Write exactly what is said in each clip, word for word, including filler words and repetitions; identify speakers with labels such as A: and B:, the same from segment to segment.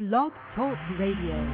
A: Blog Talk Radio.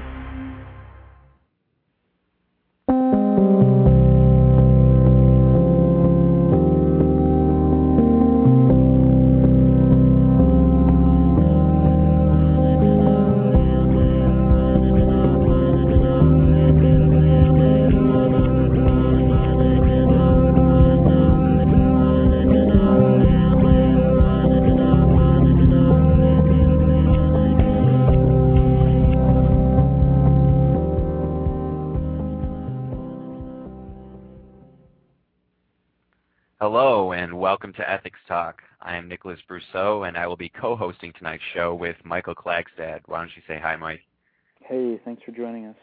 B: Hello and welcome to Ethics Talk. I am Nicholas Brousseau and I will be co-hosting tonight's show with Michael Klagstad. Why don't you say hi, Mike?
C: Hey, thanks for joining us.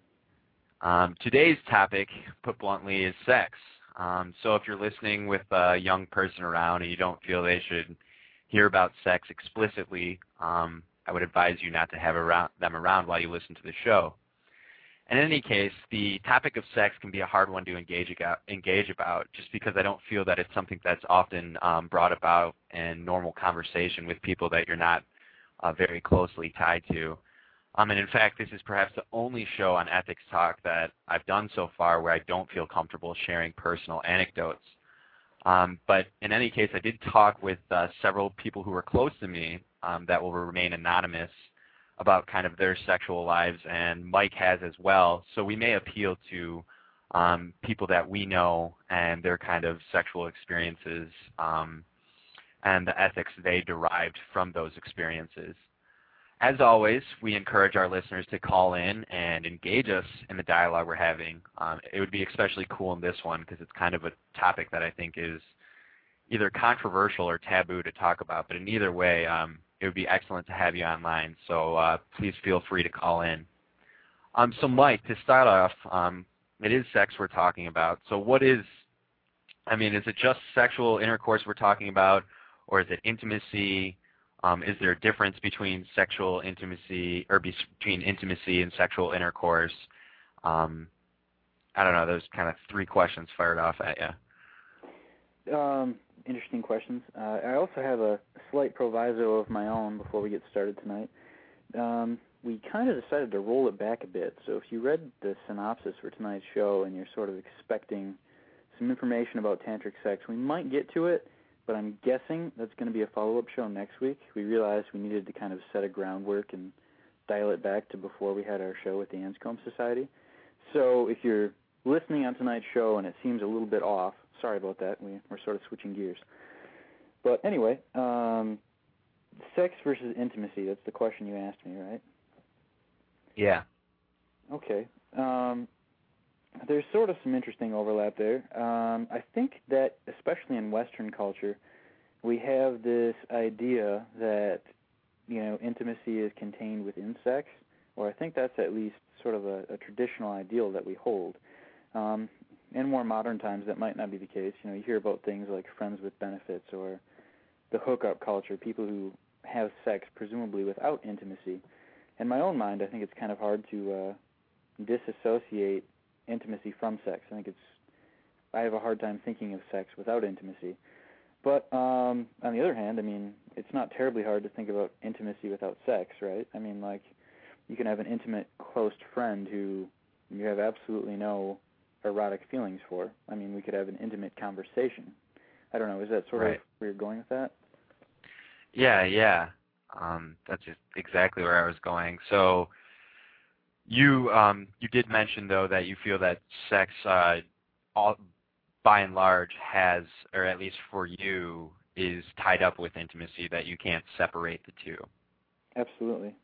B: Um, today's topic, put bluntly, is sex. Um, so if you're listening with a young person around and you don't feel they should hear about sex explicitly, um, I would advise you not to have around, them around while you listen to the show. In any case, the topic of sex can be a hard one to engage about, engage about just because I don't feel that it's something that's often um, brought about in normal conversation with people that you're not uh, very closely tied to. Um, and in fact, this is perhaps the only show on Ethics Talk that I've done so far where I don't feel comfortable sharing personal anecdotes. Um, but in any case, I did talk with uh, several people who were close to me um, that will remain anonymous about kind of their sexual lives, and Mike has as well. So we may appeal to um, people that we know and their kind of sexual experiences um, and the ethics they derived from those experiences. As always, we encourage our listeners to call in and engage us in the dialogue we're having. Um, it would be especially cool in this one because it's kind of a topic that I think is either controversial or taboo to talk about, but in either way, um, it would be excellent to have you online, so uh, please feel free to call in. Um, so Mike, to start off, um, it is sex we're talking about. So what is, I mean, is it just sexual intercourse we're talking about, or is it intimacy? Um, is there a difference between sexual intimacy, or between intimacy and sexual intercourse? Um, I don't know, those kind of three questions fired off at you.
C: Um, interesting questions. Uh, I also have a slight proviso of my own before we get started tonight. Um, we kind of decided to roll it back a bit, so if you read the synopsis for tonight's show and you're sort of expecting some information about tantric sex, we might get to it, but I'm guessing that's going to be a follow-up show next week. We realized we needed to kind of set a groundwork and dial it back to before we had our show with the Anscombe Society. So if you're listening on tonight's show and it seems a little bit off, sorry about that. We, we're sort of switching gears. But anyway, um, sex versus intimacy, that's the question you asked me, right?
B: Yeah.
C: Okay. Um, there's sort of some interesting overlap there. Um, I think that, especially in Western culture, we have this idea that, you know, intimacy is contained within sex, or I think that's at least sort of a, a traditional ideal that we hold. Um, in more modern times, that might not be the case. You know, you hear about things like friends with benefits or the hookup culture, people who have sex presumably without intimacy. In my own mind, I think it's kind of hard to uh, disassociate intimacy from sex. I think it's, I have a hard time thinking of sex without intimacy. But um, on the other hand, I mean, it's not terribly hard to think about intimacy without sex, right? I mean, like, you can have an intimate, close friend who you have absolutely no erotic feelings for. I mean, we could have an intimate conversation. I don't know, is that sort
B: Right.
C: of where you're going with that?
B: Yeah, yeah. Um, that's just exactly where I was going. So you um, you did mention, though, that you feel that sex, uh, all, by and large, has, or at least for you, is tied up with intimacy, that you can't separate the two.
C: Absolutely.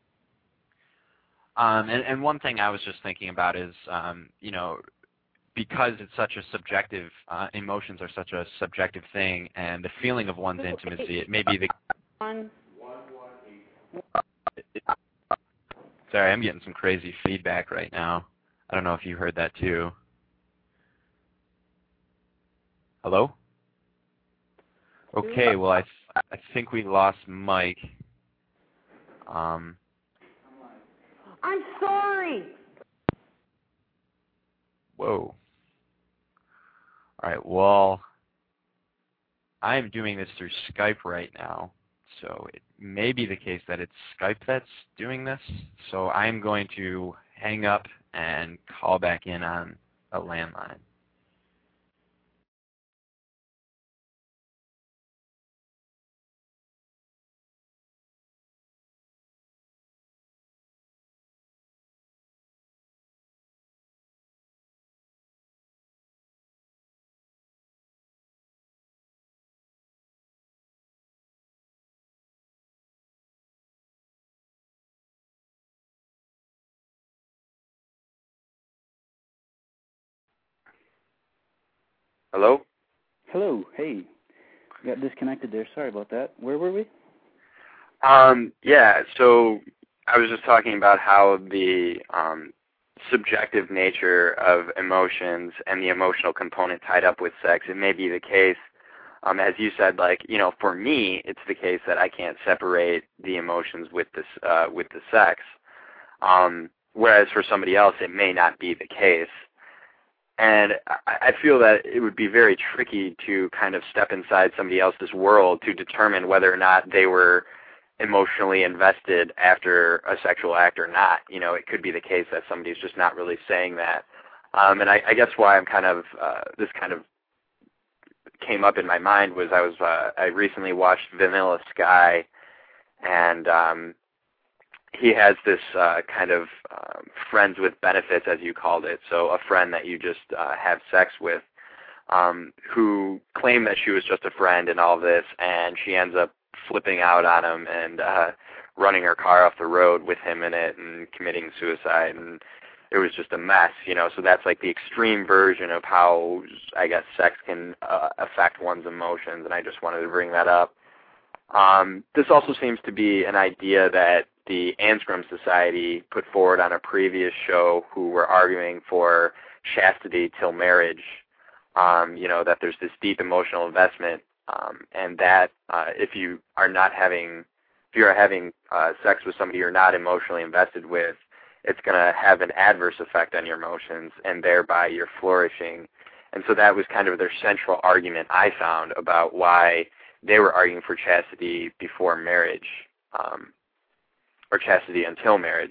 B: Um, and, and one thing I was just thinking about is, um, you know, because it's such a subjective, uh, emotions are such a subjective thing, and the feeling of one's intimacy, it may be the...
D: One.
B: Sorry, I'm getting some crazy feedback right now. I don't know if you heard that too. Hello? Okay, well, I, th I think we lost Mike. Um,
D: I'm sorry.
B: whoa. All right, well, I am doing this through Skype right now, So it may be the case that it's Skype that's doing this. So I'm going to hang up and call back in on a landline.
E: Hello?
C: Hello. Hey. Got disconnected there. Sorry about that. Where were we?
E: Um, yeah, so I was just talking about how the um, subjective nature of emotions and the emotional component tied up with sex, it may be the case, um, as you said, like, you know, for me, it's the case that I can't separate the emotions with this, uh, with the sex. Um, whereas for somebody else, it may not be the case. And I feel that it would be very tricky to kind of step inside somebody else's world to determine whether or not they were emotionally invested after a sexual act or not. You know, it could be the case that somebody's just not really saying that. Um, and I, I guess why I'm kind of, uh, this kind of came up in my mind was I was, uh, I recently watched Vanilla Sky, and um, he has this uh, kind of um, friends with benefits, as you called it, so a friend that you just uh, have sex with, um, who claimed that she was just a friend and all this, and she ends up flipping out on him and uh, running her car off the road with him in it and committing suicide, and it was just a mess, you know. So that's like the extreme version of how, I guess, sex can uh, affect one's emotions, and I just wanted to bring that up. Um, this also seems to be an idea that the Anscombe Society put forward on a previous show, who were arguing for chastity till marriage, um, you know, that there's this deep emotional investment, um, and that uh, if you are not having, if you are having uh, sex with somebody you're not emotionally invested with, it's going to have an adverse effect on your emotions, and thereby your flourishing. And so that was kind of their central argument, I found, about why they were arguing for chastity before marriage, um, or chastity until marriage.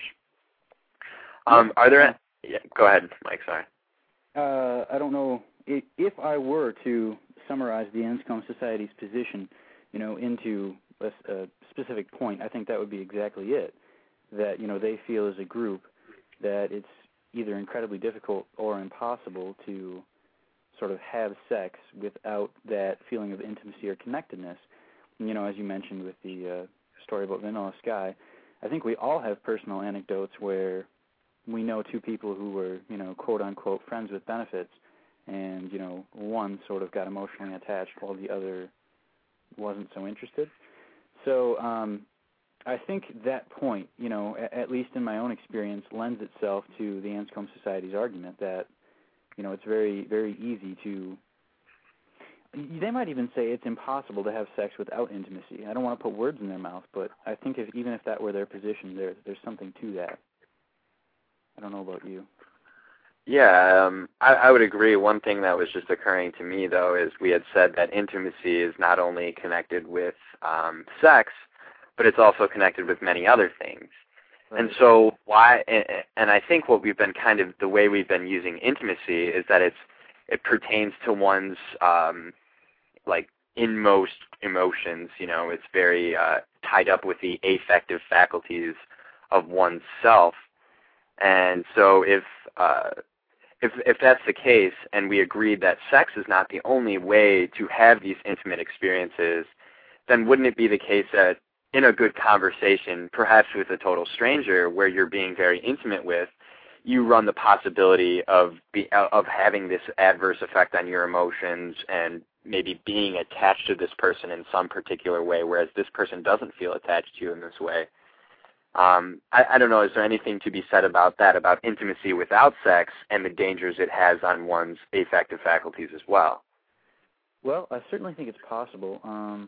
E: Um, are there? Yeah, go ahead, Mike. Sorry.
C: Uh, I don't know if, if I were to summarize the Anscombe Society's position, you know, into a, a specific point. I think that would be exactly it. That, you know, they feel as a group that it's either incredibly difficult or impossible to sort of have sex without that feeling of intimacy or connectedness. And, you know, as you mentioned with the uh, story about Vanilla Sky, I think we all have personal anecdotes where we know two people who were, you know, quote-unquote friends with benefits, and, you know, one sort of got emotionally attached while the other wasn't so interested. So um, I think that point, you know, a- at least in my own experience, lends itself to the Anscombe Society's argument that, you know, it's very, very easy to, they might even say it's impossible to have sex without intimacy. I don't want to put words in their mouth, but I think if, even if that were their position, there, there's something to that. I don't know about you.
E: Yeah, um, I, I would agree. One thing that was just occurring to me, though, is we had said that intimacy is not only connected with um, sex, but it's also connected with many other things. Right. And so why, and, and I think what we've been kind of, the way we've been using intimacy is that it's, it pertains to one's, um, like, inmost emotions. You know, it's very uh, tied up with the affective faculties of one's self. And so if, uh, if if that's the case, and we agreed that sex is not the only way to have these intimate experiences, then wouldn't it be the case that in a good conversation, perhaps with a total stranger where you're being very intimate with, you run the possibility of be, of having this adverse effect on your emotions and maybe being attached to this person in some particular way, whereas this person doesn't feel attached to you in this way. Um, I, I don't know, is there anything to be said about that, about intimacy without sex and the dangers it has on one's affective faculties as well?
C: Well, I certainly think it's possible um,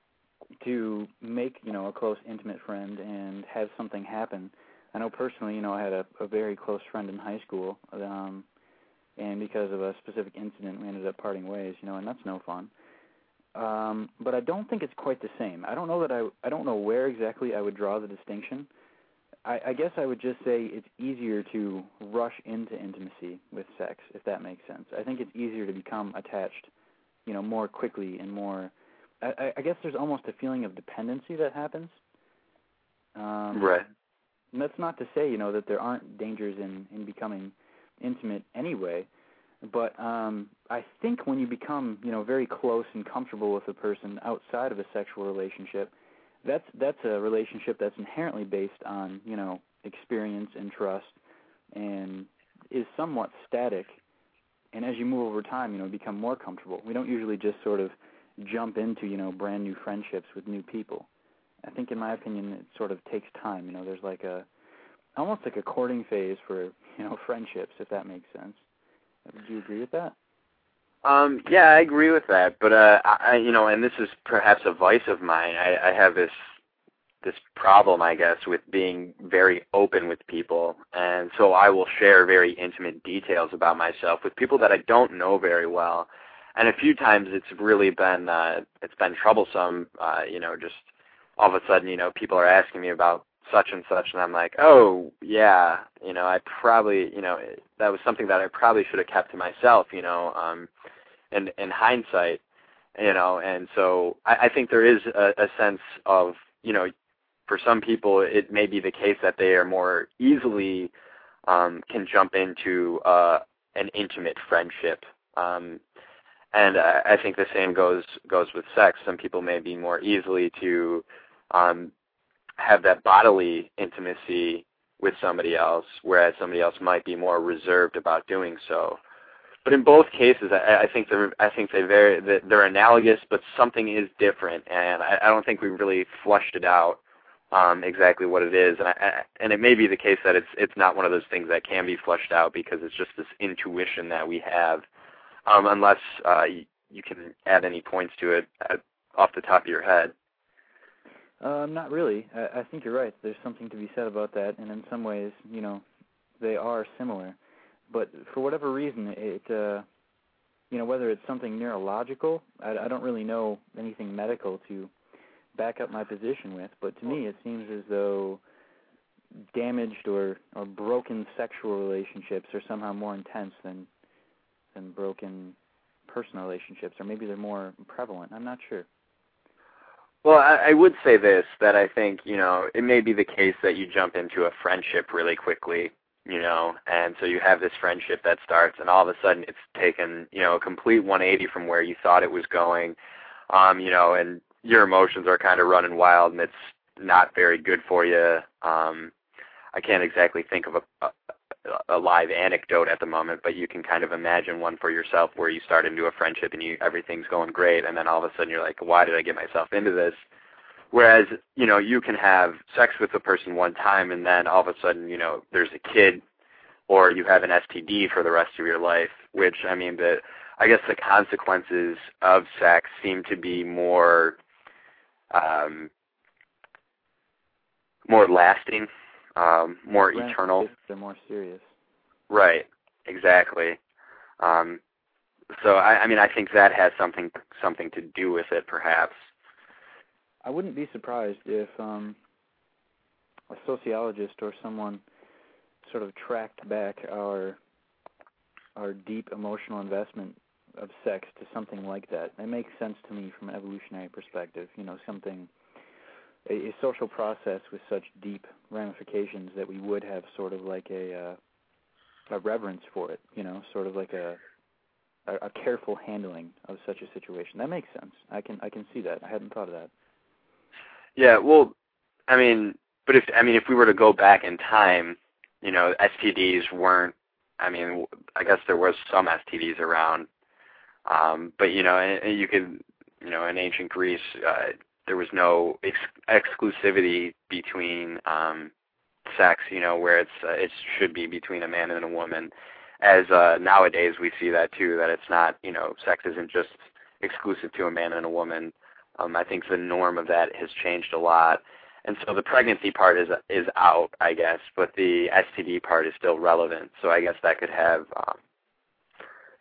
C: to make, you know, a close, intimate friend and have something happen. I know personally, you know, I had a, a very close friend in high school, um, and because of a specific incident, we ended up parting ways, you know, and that's no fun. um, but I don't think it's quite the same. I don't know that I I don't know where exactly I would draw the distinction. I, I guess I would just say it's easier to rush into intimacy with sex, if that makes sense. I think it's easier to become attached, you know, more quickly and more. I, I guess there's almost a feeling of dependency that happens. Um,
E: right.
C: And that's not to say, you know, that there aren't dangers in, in becoming intimate anyway. But um, I think when you become, you know, very close and comfortable with a person outside of a sexual relationship, that's that's a relationship that's inherently based on, you know, experience and trust, and is somewhat static. And as you move over time, you know, become more comfortable. We don't usually just sort of jump into, you know, brand new friendships with new people. I think, in my opinion, it sort of takes time. You know, there's like a almost like a courting phase for, you know, friendships, if that makes sense. Would you agree with that?
E: Um, yeah, I agree with that. But uh, I, you know, and this is perhaps a vice of mine. I, I have this this problem, I guess, with being very open with people, and so I will share very intimate details about myself with people that I don't know very well. And a few times it's really been uh, it's been troublesome. Uh, you know, just all of a sudden, you know, people are asking me about such and such, and I'm like, oh, yeah, you know, I probably, you know, that was something that I probably should have kept to myself, you know, um, in, in hindsight, you know, and so I, I think there is a, a sense of, you know, for some people it may be the case that they are more easily um, can jump into uh, an intimate friendship, um, and I, I think the same goes goes with sex. Some people may be more easily to um, have that bodily intimacy with somebody else, whereas somebody else might be more reserved about doing so. But in both cases, I, I think they're I think they vary. They're analogous, but something is different, and I, I don't think we've really flushed it out um, exactly what it is. And I, and it may be the case that it's it's not one of those things that can be flushed out because it's just this intuition that we have. Um, unless uh, you, you can add any points to it at, off the top of your head.
C: Um, not really. I, I think you're right. There's something to be said about that, and in some ways, you know, they are similar. But for whatever reason, it, uh, you know, whether it's something neurological, I, I don't really know anything medical to back up my position with, but to me it seems as though damaged or, or broken sexual relationships are somehow more intense than than broken personal relationships, or maybe they're more prevalent. I'm not sure.
E: Well, I, I would say this, that I think, you know, it may be the case that you jump into a friendship really quickly, you know, and so you have this friendship that starts, and all of a sudden it's taken, you know, a complete one eighty from where you thought it was going, um, you know, and your emotions are kind of running wild, and it's not very good for you. Um, I can't exactly think of a, a, a live anecdote at the moment, but you can kind of imagine one for yourself where you start into a friendship and you everything's going great, and then all of a sudden you're like, why did I get myself into this? Whereas, you know, you can have sex with a person one time and then all of a sudden, you know, there's a kid or you have an S T D for the rest of your life, which, I mean, the I guess the consequences of sex seem to be more um, more lasting, um, more eternal.
C: They're more serious.
E: Right, exactly. Um, so, I, I mean, I think that has something something to do with it, perhaps.
C: I wouldn't be surprised if um, a sociologist or someone sort of tracked back our our deep emotional investment of sex to something like that. It makes sense to me from an evolutionary perspective. You know, something a, a social process with such deep ramifications that we would have sort of like a uh, a reverence for it. You know, sort of like a, a a careful handling of such a situation. That makes sense. I can I can see that. I hadn't thought of that.
E: Yeah, well, I mean, but if I mean, if we were to go back in time, you know, S T Ds weren't. I mean, I guess there was some S T Ds around, um, but you know, and you could, you know, in ancient Greece, uh, there was no ex- exclusivity between um, sex. You know, where it's uh, it should be between a man and a woman. As uh, nowadays we see that too, that it's not. You know, sex isn't just exclusive to a man and a woman. Um, I think the norm of that has changed a lot, and so the pregnancy part is is out, I guess, but the S T D part is still relevant. So I guess that could have um,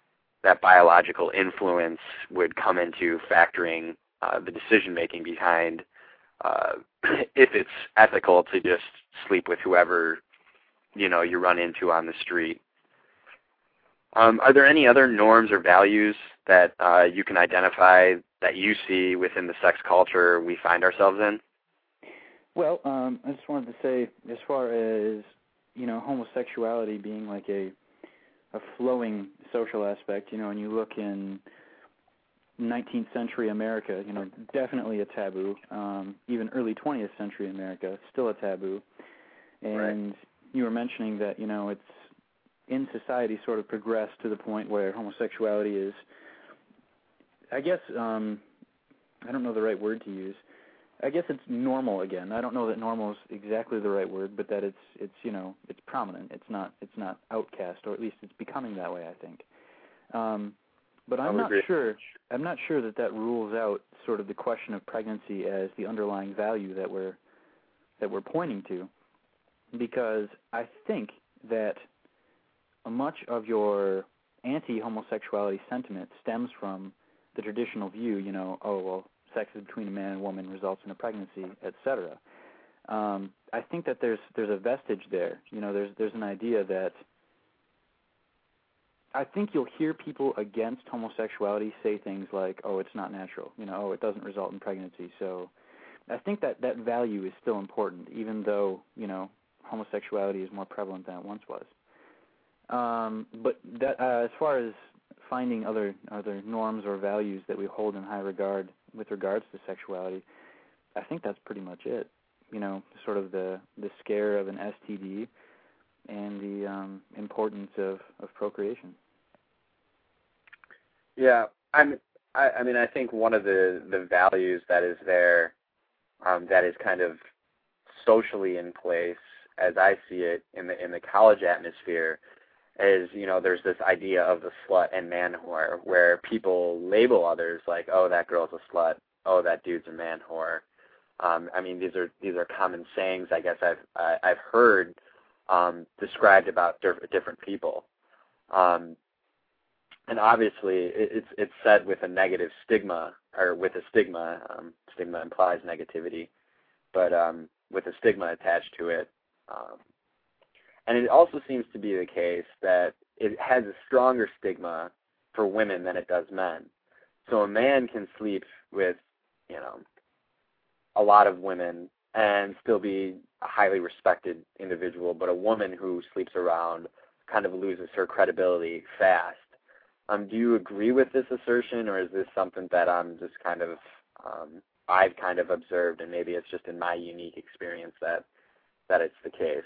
E: that biological influence would come into factoring uh, the decision-making behind uh, if it's ethical to just sleep with whoever, you know, you run into on the street. Um, are there any other norms or values that uh, you can identify that you see within the sex culture we find ourselves in?
C: Well, um, I just wanted to say, as far as, you know, homosexuality being like a a flowing social aspect, you know, and you look in nineteenth century America, you know, definitely a taboo. Um, even early twentieth century America, still a taboo. And right. You were mentioning that, you know, it's in society sort of progressed to the point where homosexuality is, I guess, um, I don't know the right word to use. I guess it's normal again. I don't know that normal is exactly the right word, but that it's it's you know it's prominent. It's not it's not outcast, or at least it's becoming that way, I think. Um, but I'm not agree. sure. I'm not sure that that rules out sort of the question of pregnancy as the underlying value that we're that we're pointing to, because I think that much of your anti-homosexuality sentiment stems from the traditional view. You know, oh well. Sex between a man and woman results in a pregnancy, et cetera. Um, I think that there's there's a vestige there. You know, there's there's an idea that I think you'll hear people against homosexuality say things like, "Oh, it's not natural." You know, "Oh, it doesn't result in pregnancy." So I think that that value is still important, even though you know homosexuality is more prevalent than it once was. Um, but that uh, as far as finding other other norms or values that we hold in high regard with regards to sexuality, I think that's pretty much it. You know, sort of the, the scare of an S T D and the um, importance of, of procreation.
E: Yeah, I'm, I, I mean, I think one of the, the values that is there um, that is kind of socially in place, as I see it in the in the college atmosphere, is, you know, there's this idea of the slut and man whore, where people label others like, oh, that girl's a slut, oh, that dude's a man whore. Um, I mean, these are these are common sayings, I guess I've I, I've heard um, described about diff- different people, um, and obviously it, it's it's said with a negative stigma, or with a stigma. Um, stigma implies negativity, but um, with a stigma attached to it. Um, And it also seems to be the case that it has a stronger stigma for women than it does men. So a man can sleep with, you know, a lot of women and still be a highly respected individual, but a woman who sleeps around kind of loses her credibility fast. Um, do you agree with this assertion, or is this something that I'm just kind of, um, I've kind of observed, and maybe it's just in my unique experience that, that it's the case?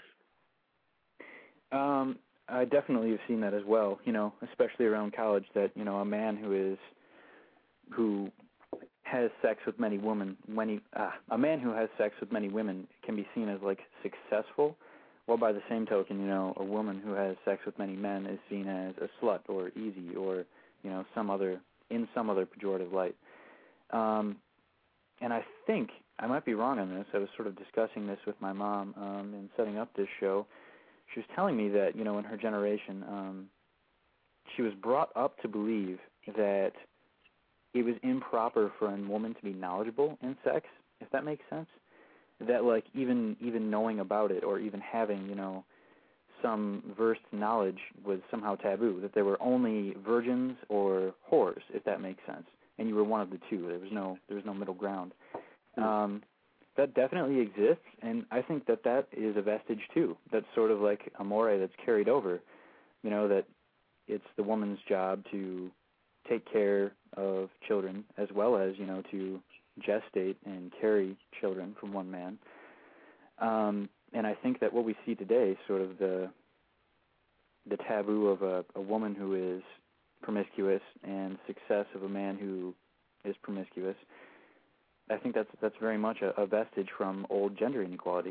C: Um, I definitely have seen that as well, you know, especially around college, that, you know, a man who is, who has sex with many women, when he, uh, a man who has sex with many women can be seen as, like, successful, while by the same token, you know, a woman who has sex with many men is seen as a slut or easy or, you know, some other, in some other pejorative light. Um, and I think, I might be wrong on this, I was sort of discussing this with my mom um, in setting up this show. She was telling me that, you know, in her generation, um, she was brought up to believe that it was improper for a woman to be knowledgeable in sex, if that makes sense. That, like, even even knowing about it or even having, you know, some versed knowledge was somehow taboo, that there were only virgins or whores, if that makes sense, and you were one of the two. There was no, there was no middle ground. Um That definitely exists, and I think that that is a vestige, too. That's sort of like a mores that's carried over, you know, that it's the woman's job to take care of children as well as, you know, to gestate and carry children from one man. Um, and I think that what we see today, sort of the the taboo of a, a woman who is promiscuous and success of a man who is promiscuous, I think that's that's very much a, a vestige from old gender inequality.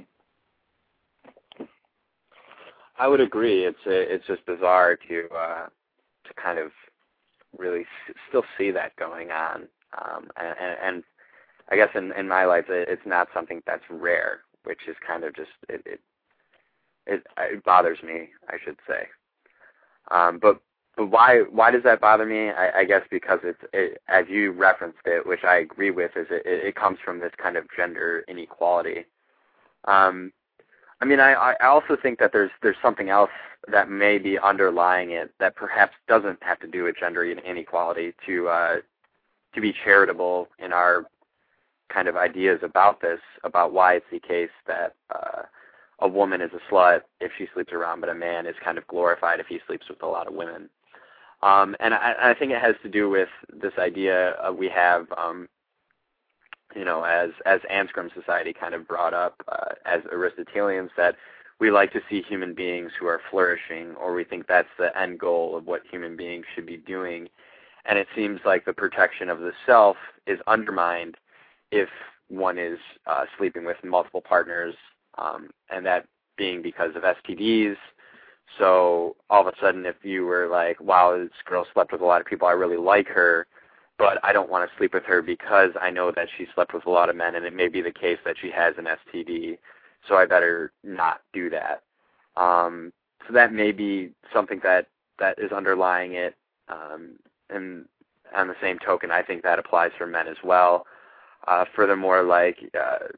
E: I would agree. It's a, it's just bizarre to uh, to kind of really s- still see that going on, um, and, and I guess in, in my life it's not something that's rare, which is kind of just it it, it, it bothers me, I should say. Um, but but why why does that bother me? I, I guess because it's it, as you referenced it, which I agree with, is it, it comes from this kind of gender inequality. Um, I mean, I, I also think that there's there's something else that may be underlying it that perhaps doesn't have to do with gender inequality to uh, to be charitable in our kind of ideas about this, about why it's the case that uh, a woman is a slut if she sleeps around, but a man is kind of glorified if he sleeps with a lot of women. Um, and I, I think it has to do with this idea uh, we have, um, you know, as as Anscombe Society kind of brought up uh, as Aristotelians, that we like to see human beings who are flourishing, or we think that's the end goal of what human beings should be doing. And it seems like the protection of the self is undermined if one is uh, sleeping with multiple partners, um, and that being because of S T Ds. So all of a sudden, if you were like, wow, this girl slept with a lot of people, I really like her, but I don't want to sleep with her because I know that she slept with a lot of men, and it may be the case that she has an S T D, so I better not do that. Um, so that may be something that, that is underlying it. Um, and on the same token, I think that applies for men as well. Uh, furthermore, like, uh,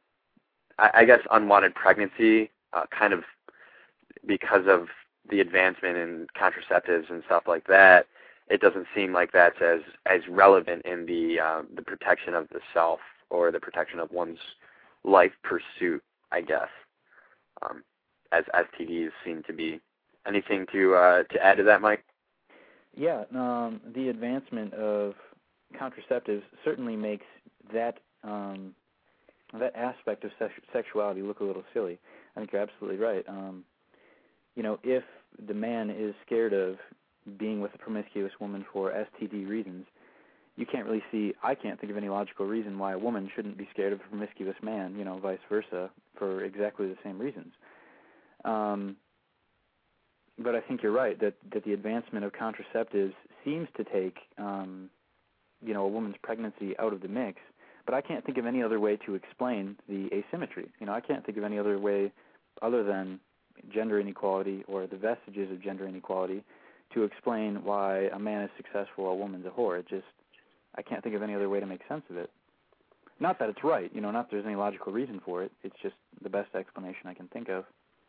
E: I, I guess unwanted pregnancy, uh, kind of because of the advancement in contraceptives and stuff like that, it doesn't seem like that's as, as relevant in the uh, the protection of the self or the protection of one's life pursuit, I guess, um, as S T Ds seem to be. Anything to uh, to add to that, Mike?
C: Yeah, um, the advancement of contraceptives certainly makes that um, that aspect of sex- sexuality look a little silly. I think you're absolutely right. Um, you know, if the man is scared of being with a promiscuous woman for S T D reasons, you can't really see, I can't think of any logical reason why a woman shouldn't be scared of a promiscuous man, you know, vice versa, for exactly the same reasons. Um, but I think you're right, that, that the advancement of contraceptives seems to take, um, you know, a woman's pregnancy out of the mix, but I can't think of any other way to explain the asymmetry. You know, I can't think of any other way other than gender inequality or the vestiges of gender inequality to explain why a man is successful, a woman's a whore. It just, I can't think of any other way to make sense of it. Not that it's right, you know, not that there's any logical reason for it. It's just the best explanation I can think of.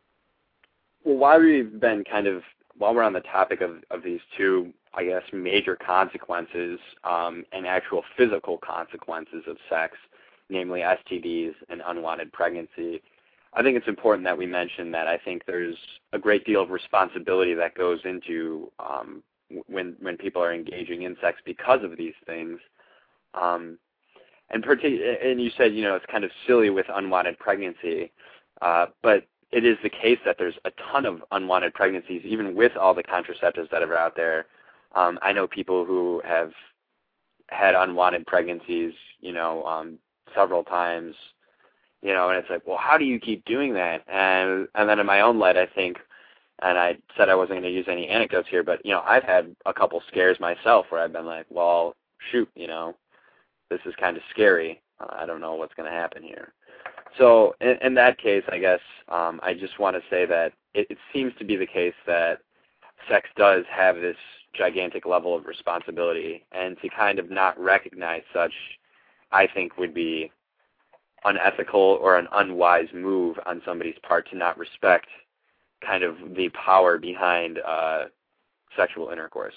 E: Well, while we've been kind of, while we're on the topic of, of these two, I guess, major consequences um, and actual physical consequences of sex, namely S T Ds and unwanted pregnancy, I think it's important that we mention that I think there's a great deal of responsibility that goes into um, when when people are engaging in sex because of these things. Um, and, partic- and you said, you know, it's kind of silly with unwanted pregnancy, uh, but it is the case that there's a ton of unwanted pregnancies, even with all the contraceptives that are out there. Um, I know people who have had unwanted pregnancies, you know, um, several times, you know, and it's like, well, how do you keep doing that? And and then in my own light, I think, and I said I wasn't going to use any anecdotes here, but, you know, I've had a couple scares myself where I've been like, well, shoot, you know, this is kind of scary. I don't know what's going to happen here. So in, in that case, I guess um, I just want to say that it, it seems to be the case that sex does have this gigantic level of responsibility, and to kind of not recognize such, I think, would be unethical or an unwise move on somebody's part to not respect kind of the power behind uh, sexual intercourse.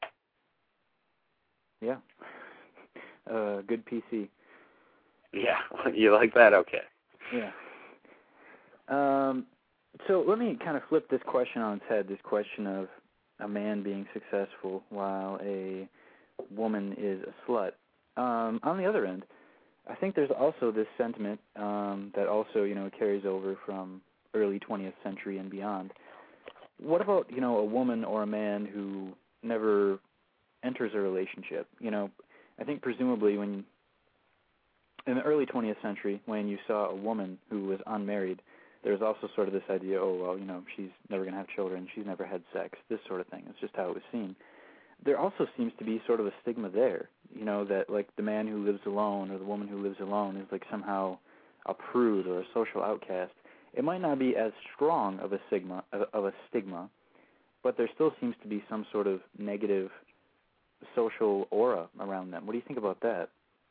C: Yeah. Uh, good P C.
E: Yeah, you like that? Okay.
C: Yeah. Um, so let me kind of flip this question on its head, this question of a man being successful while a woman is a slut. Um, on the other end, I think there's also this sentiment um, that also, you know, carries over from early twentieth century and beyond. What about, you know, a woman or a man who never enters a relationship? You know, I think presumably when in the early twentieth century, when you saw a woman who was unmarried, there was also sort of this idea, oh, well, you know, she's never going to have children, she's never had sex, this sort of thing. It's just how it was seen. There also seems to be sort of a stigma there, you know, that like the man who lives alone or the woman who lives alone is like somehow a prude or a social outcast. It might not be as strong of a stigma, of a stigma but there still seems to be some sort of negative social aura around them. What do you think about that?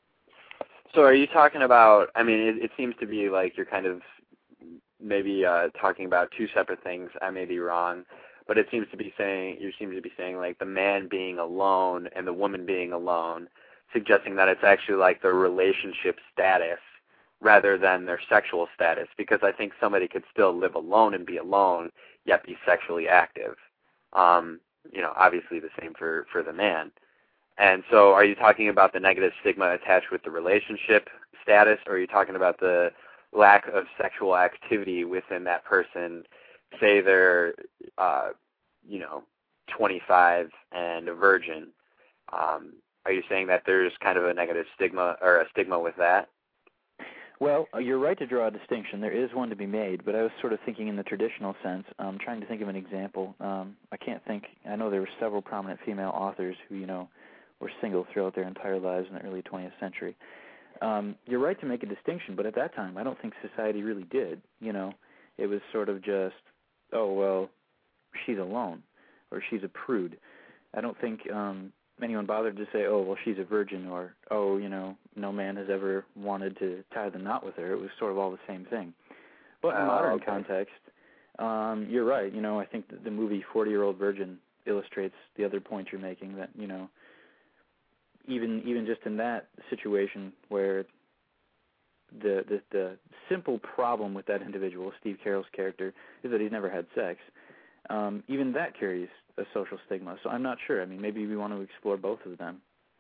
E: So are you talking about, I mean, it, it seems to be like you're kind of maybe uh, talking about two separate things. I may be wrong, but it seems to be saying, you seem to be saying like the man being alone and the woman being alone, suggesting that it's actually like their relationship status rather than their sexual status, because I think somebody could still live alone and be alone, yet be sexually active. Um, you know, obviously the same for, for the man. And so are you talking about the negative stigma attached with the relationship status, or are you talking about the lack of sexual activity within that person, say they're, uh, you know, twenty-five and a virgin? Um, are you saying that there's kind of a negative stigma or a stigma with that?
C: Well, you're right to draw a distinction. There is one to be made, but I was sort of thinking in the traditional sense. I'm trying to think of an example. Um, I can't think. I know there were several prominent female authors who, you know, were single throughout their entire lives in the early twentieth century. Um, you're right to make a distinction, but at that time, I don't think society really did. You know, it was sort of just, oh, well, she's alone, or she's a prude. I don't think um, anyone bothered to say, oh, well, she's a virgin, or, oh, you know, no man has ever wanted to tie the knot with her. It was sort of all the same thing. But in
E: oh,
C: modern
E: okay.
C: context, um, you're right. You know, I think that the movie forty-Year-Old Virgin illustrates the other point you're making, that, you know, even even just in that situation where the, the the simple problem with that individual, Steve Carell's character, is that he's never had sex, um, even that carries a social stigma. So I'm not sure. I mean, maybe we want to explore both of them.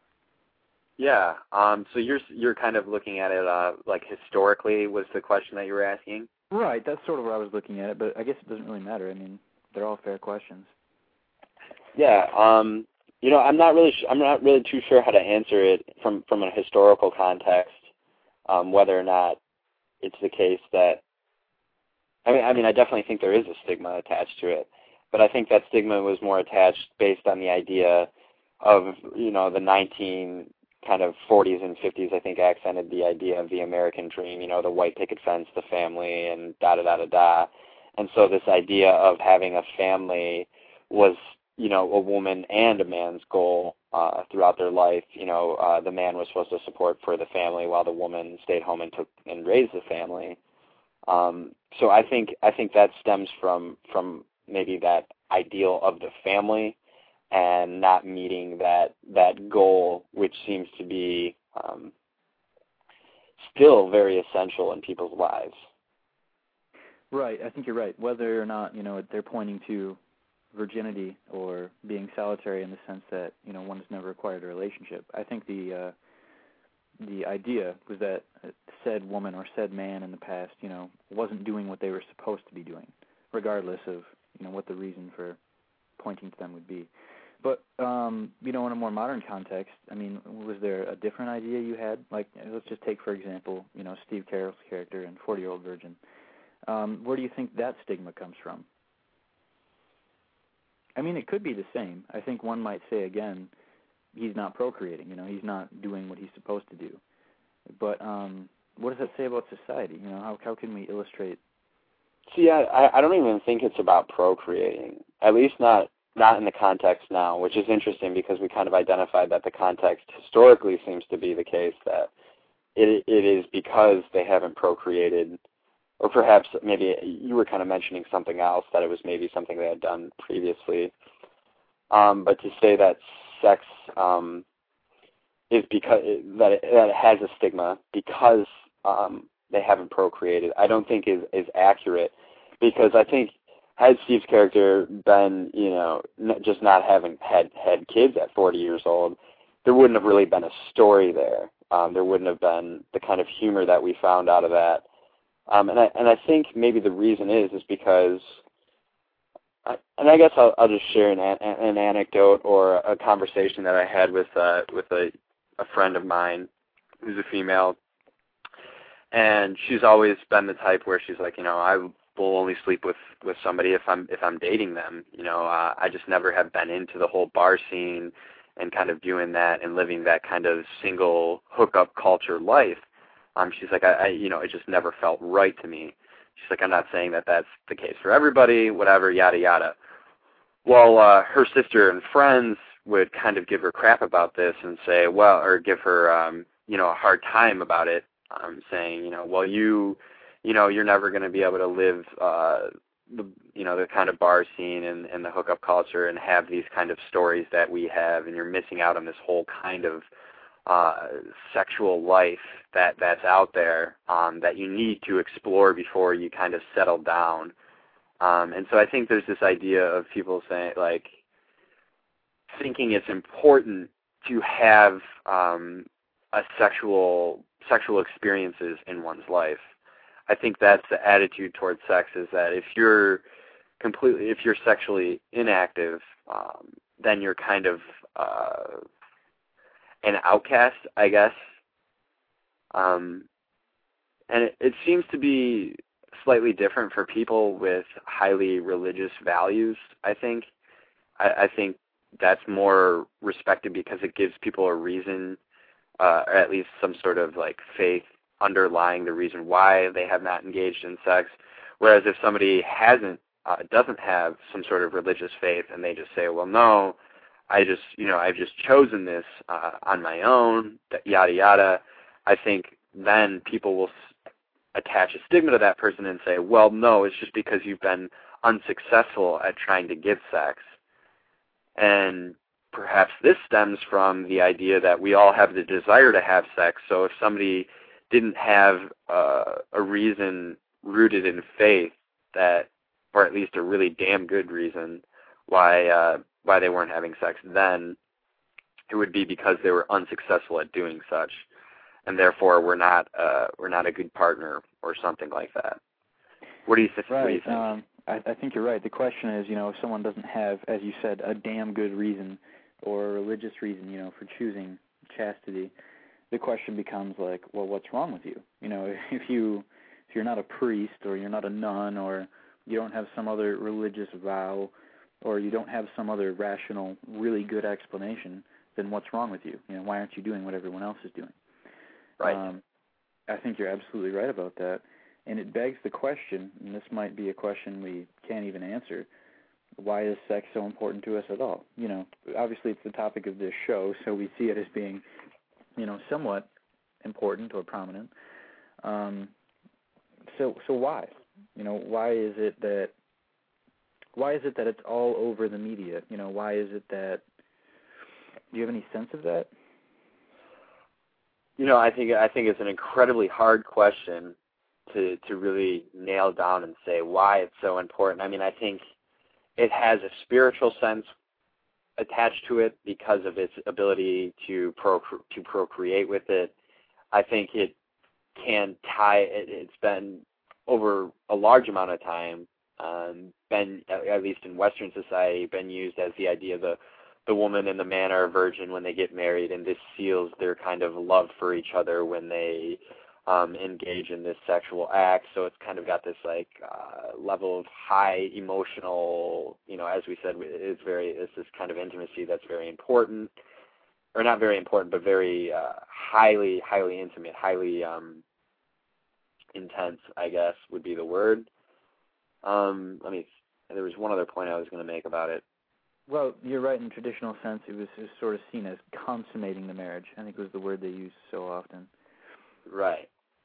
E: Yeah. Um, so you're you're kind of looking at it uh, like historically was the question that you were asking?
C: Right. That's sort of where I was looking at it, but I guess it doesn't really matter. I mean, they're all fair questions.
E: Yeah. Um, you know, I'm not really sh- I'm not really too sure how to answer it from from a historical context, um, whether or not it's the case that. I mean, I mean, I definitely think there is a stigma attached to it, but I think that stigma was more attached based on the idea of, you know, the nineteen kind of forties and fifties, I think, accented the idea of the American dream, you know, the white picket fence, the family, and da-da-da-da-da. And so this idea of having a family was, you know, a woman and a man's goal uh, throughout their life. You know, uh, the man was supposed to support for the family while the woman stayed home and took and raised the family. Um, so I think I think that stems from from maybe that ideal of the family and not meeting that that goal, which seems to be um, still very essential in people's lives.
C: Right. I think you're right. Whether or not, you know, they're pointing to virginity or being solitary in the sense that, you know, one has never acquired a relationship. I think the uh, the idea was that said woman or said man in the past, you know, wasn't doing what they were supposed to be doing, regardless of, you know, what the reason for pointing to them would be. But, um, you know, in a more modern context, I mean, was there a different idea you had? Like, let's just take, for example, you know, Steve Carell's character in forty-Year-Old Virgin. Um, where do you think that stigma comes from? I mean, it could be the same. I think one might say, again, he's not procreating, you know, he's not doing what he's supposed to do. But um, what does that say about society? You know, how how can we illustrate?
E: See, I, I don't even think it's about procreating, at least not not in the context now, which is interesting because we kind of identified that the context historically seems to be the case that it it is because they haven't procreated, or perhaps maybe you were kind of mentioning something else, that it was maybe something they had done previously. Um, but to say that sex um, is because that it, that it has a stigma because um, they haven't procreated, I don't think is is accurate, because I think had Steve's character been, you know, n- just not having had had kids at forty years old, there wouldn't have really been a story there. Um, there wouldn't have been the kind of humor that we found out of that. Um, and I and I think maybe the reason is is because, I, and I guess I'll, I'll just share an, an anecdote or a conversation that I had with uh, with a, a friend of mine who's a female, and she's always been the type where she's like, you know, I will only sleep with, with somebody if I'm if I'm dating them. You know, uh, I just never have been into the whole bar scene and kind of doing that and living that kind of single hookup culture life. Um, she's like, I, I, you know, it just never felt right to me. She's like, I'm not saying that that's the case for everybody, whatever, yada, yada. well, uh, her sister and friends would kind of give her crap about this and say, well, or give her, um, you know, a hard time about it, um, saying, you know, well, you, you know, you're never going to be able to live, uh, the, you know, the kind of bar scene and, and the hookup culture and have these kind of stories that we have, and you're missing out on this whole kind of uh, sexual life that that's out there um, that you need to explore before you kind of settle down. Um, and so I think there's this idea of people saying, like, thinking it's important to have um, a sexual sexual experiences in one's life. I think that's the attitude towards sex, is that if you're completely, if you're sexually inactive, um, then you're kind of uh, an outcast, I guess. Um, and it, it seems to be slightly different for people with highly religious values, I think. I, I think that's more respected because it gives people a reason, uh, or at least some sort of like faith underlying the reason why they have not engaged in sex. Whereas if somebody hasn't, uh, doesn't have some sort of religious faith, and they just say, well, no, I just, you know, I've just chosen this uh, on my own, yada, yada, I think then people will s- attach a stigma to that person and say, well, no, it's just because you've been unsuccessful at trying to give sex. And perhaps this stems from the idea that we all have the desire to have sex, so if somebody didn't have uh, a reason rooted in faith, that, or at least a really damn good reason why uh, why they weren't having sex, then it would be because they were unsuccessful at doing such, and therefore we're not uh, we're not a good partner or something like that. What do you, th-
C: right.
E: what do you think?
C: Um, I, I think you're right. The question is, you know, if someone doesn't have, as you said, a damn good reason or a religious reason, you know, for choosing chastity, the question becomes like, well, what's wrong with you? You know, if you if you're not a priest or you're not a nun or you don't have some other religious vow or you don't have some other rational, really good explanation, then what's wrong with you? You know, why aren't you doing what everyone else is doing?
E: Right.
C: Um, I think you're absolutely right about that. And it begs the question, and this might be a question we can't even answer, why is sex so important to us at all? You know, obviously it's the topic of this show, so we see it as being, you know, somewhat important or prominent. Um, so, so why? You know, why is it that, why is it that it's all over the media? You know, why is it that, do you have any sense of that?
E: You know, I think I think it's an incredibly hard question to to really nail down and say why it's so important. I mean, I think it has a spiritual sense attached to it because of its ability to pro to procreate with it. I think it can tie. It, it's been over a large amount of time, um, been at least in Western society, been used as the idea the the woman and the man are a virgin when they get married, and this seals their kind of love for each other when they um, engage in this sexual act. So it's kind of got this like uh, level of high emotional, you know, as we said, it's very, it's this kind of intimacy that's very important, or not very important, but very uh, highly, highly intimate, highly um, intense, I guess would be the word. Um, let me, there was one other point I was going to make about it.
C: Well, you're right. In traditional sense, it was, it was sort of seen as consummating the marriage. I think was the word they used so often.
E: Right.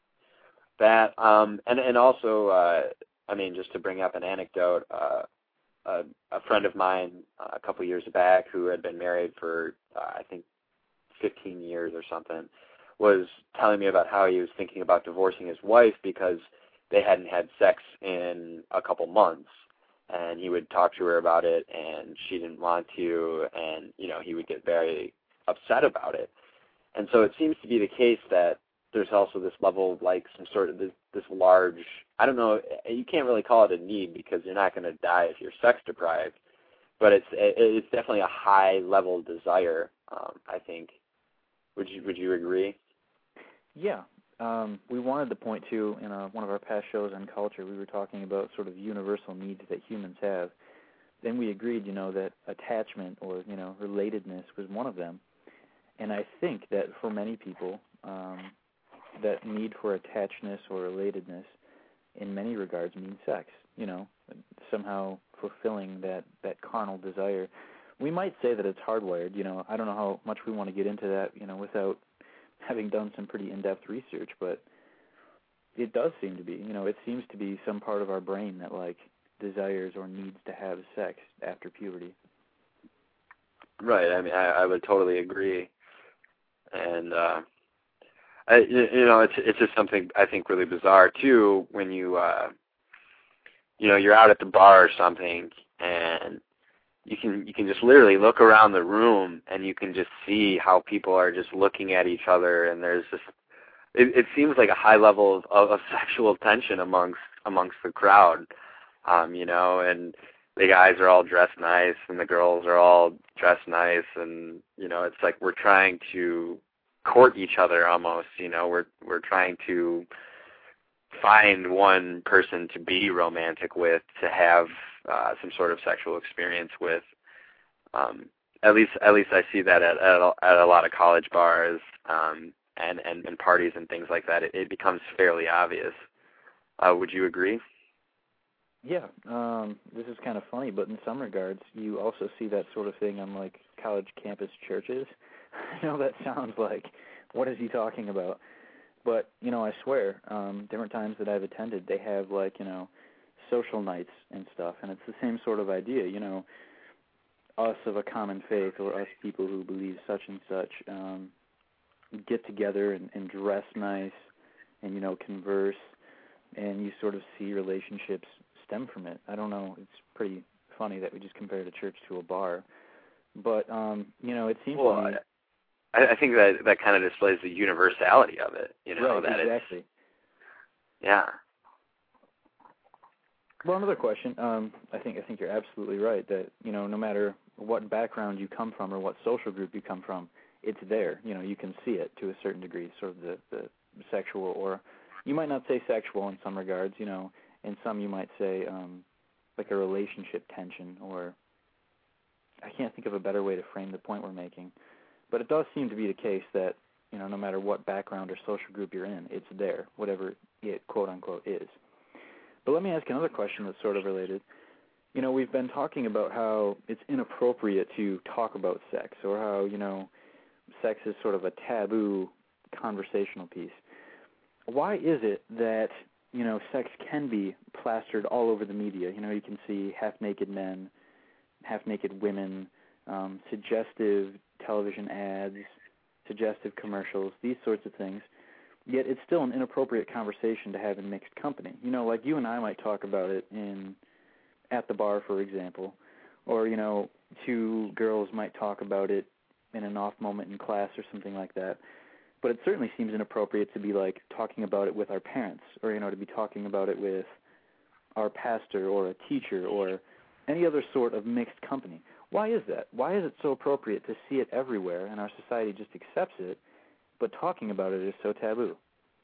E: That, um, and and also, uh, I mean, just to bring up an anecdote, uh, a, a friend of mine uh, a couple years back who had been married for, uh, I think, fifteen years or something, was telling me about how he was thinking about divorcing his wife because they hadn't had sex in a couple months. And he would talk to her about it, and she didn't want to, and, you know, he would get very upset about it. And so it seems to be the case that there's also this level of, like, some sort of this, this large, I don't know, you can't really call it a need because you're not going to die if you're sex deprived, but it's it's definitely a high-level desire, um, I think. Would you would you agree?
C: Yeah. Um, we wanted to point to, in a, one of our past shows on culture, we were talking about sort of universal needs that humans have. Then we agreed, you know, that attachment or, you know, relatedness was one of them. And I think that for many people, um, that need for attachedness or relatedness in many regards means sex. you know, somehow fulfilling that, that carnal desire. We might say that it's hardwired. You know, I don't know how much we want to get into that, you know, without having done some pretty in-depth research, but it does seem to be. You know, it seems to be some part of our brain that, like, desires or needs to have sex after puberty.
E: Right. I mean, I, I would totally agree. And, uh, I, you know, it's it's just something I think really bizarre, too, when you, uh, you know, you're out at the bar or something, and you can you can just literally look around the room, and you can just see how people are just looking at each other, and there's just, it, it seems like a high level of, of, of sexual tension amongst amongst the crowd, um, you know, and the guys are all dressed nice, and the girls are all dressed nice, and, you know, it's like we're trying to court each other almost, you know, we're we're trying to find one person to be romantic with, to have uh, some sort of sexual experience with. Um, at least, at least I see that at at a, at a lot of college bars um, and, and and parties and things like that. It, it becomes fairly obvious. Uh, would you agree?
C: Yeah, um, this is kind of funny, but in some regards, you also see that sort of thing on, like, college campus churches. I know that sounds like, what is he talking about? But, you know, I swear, um, different times that I've attended, they have, like, you know, social nights and stuff, and it's the same sort of idea, you know, us of a common faith or us people who believe such and such um, get together and, and dress nice and, you know, converse, and you sort of see relationships stem from it. I don't know. It's pretty funny that we just compared a church to a bar. But, um, you know, it seems
E: well,
C: to me...
E: I, I think that that kind of displays the universality of it, you know,
C: right,
E: that
C: exactly.
E: it's... Yeah.
C: Well, another question. Um, I think I think you're absolutely right that, you know, no matter what background you come from or what social group you come from, it's there. You know, you can see it to a certain degree, sort of the, the sexual, or you might not say sexual in some regards, you know, in some you might say um, like a relationship tension, or I can't think of a better way to frame the point we're making. But it does seem to be the case that, you know, no matter what background or social group you're in, it's there, whatever it, quote-unquote, is. But let me ask another question that's sort of related. You know, we've been talking about how it's inappropriate to talk about sex, or how, you know, sex is sort of a taboo conversational piece. Why is it that, you know, sex can be plastered all over the media? You know, you can see half-naked men, half-naked women, um, suggestive television ads, suggestive commercials, these sorts of things. Yet it's still an inappropriate conversation to have in mixed company. You know, like you and I might talk about it in at the bar, for example, or, you know, two girls might talk about it in an off moment in class or something like that. But it certainly seems inappropriate to be, like, talking about it with our parents, or, you know, to be talking about it with our pastor or a teacher or any other sort of mixed company. Why is that? Why is it so appropriate to see it everywhere and our society just accepts it, but talking about it is so taboo?